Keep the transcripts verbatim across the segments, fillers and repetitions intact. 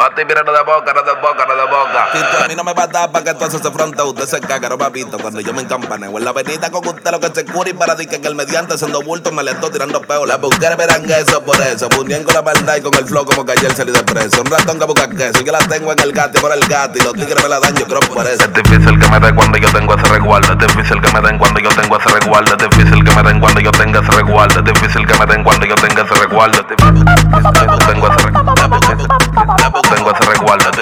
Mati, mira, no de boca, no de boca, no de boca. Si tú a mí no me va a dar pa' que entonces se fronte, usted se caga, papito, cuando yo me encampaneo. En la avenida con usted lo que se cura y para di que el mediante haciendo bulto me le estoy tirando peo. Las mujeres verán eso por eso, puñen con la maldad y con el flow como que ayer salí de preso. Un ratón que busca queso, yo la tengo en el gato y por el gato y los tigres me la dan, yo creo por eso. Es difícil que me den cuando yo tengo ese resguardo. Es difícil que me den cuando yo tengo ese resguardo. Es difícil que me den cuando yo tenga ese resguardo. Es difícil que me den cuando yo tenga ese resguardo. Tengo ese resguardo. Tengo ese resguardo. Tengo ese resguardo.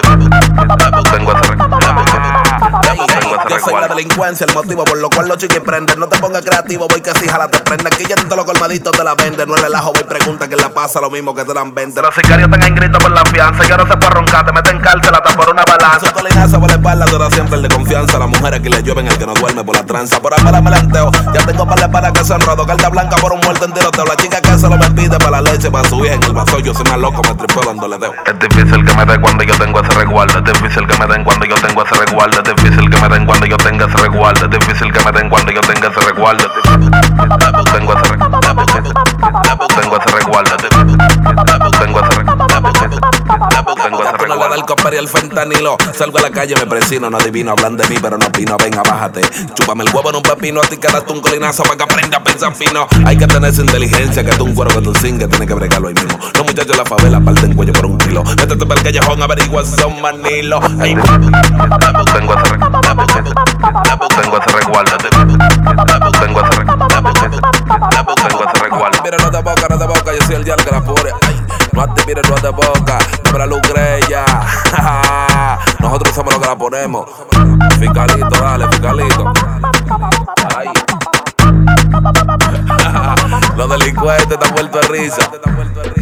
Yo soy la delincuencia, el motivo por lo cual los chiquis prenden. No te pongas creativo, voy que si jala te prenden. Aquí ya todos los colmaditos te la venden. No es relajo, voy pregunta que la pasa lo mismo que te dan vende. Los sicarios tengan grito por la fianza. Yo no sé por roncar, te meten cárcel hasta por una balanza. Su colinazo por la espalda, dura siempre el de confianza. Las mujeres que le llueven, el que no duerme por la tranza. Por ahora me lanteo, ya tengo para la espalda que son rodo. Carta blanca por un muerto en tiroteo. La chica que se lo me pide para la leche, para su hija en el vaso. Yo soy más loco, me tripeo dándole dedo. Es difícil que me den cuando yo tengo ese resguardo. Es difícil que me den cuando yo tengo ese resguardo. Es difícil que me den cuando yo tenga ese resguardo. Es difícil que me den cuando yo tenga ese resguardo. Tengo ese resguardo. Tengo ese resguardo. Tengo ese No le da el copper y el fentanilo. Salgo a la calle, me presino, no adivino. Hablan de mí, pero no opino. Venga, bájate. Chúpame el huevo en un pepino. A ti que daste un colinazo para que aprenda a pensar fino. Hay que tener esa inteligencia, que tú un cuero que tú singue, tienes que bregarlo ahí mismo. Los muchachos de la favela parten cuello por un kilo. Métete para el callejón, averigua son manilo. Ay, tengo ese resguardo. Tengo ese resguardo. Tengo ese resguardo. Tengo ese resguardo. Mira, no de boca, no de boca. Yo soy el diablo que la pone. Ay, no te mires, no de boca. No me la lucreya. Nosotros somos los que la ponemos. Fiscalito, dale, fiscalito. Ay. Los delincuentes están vueltos a risa.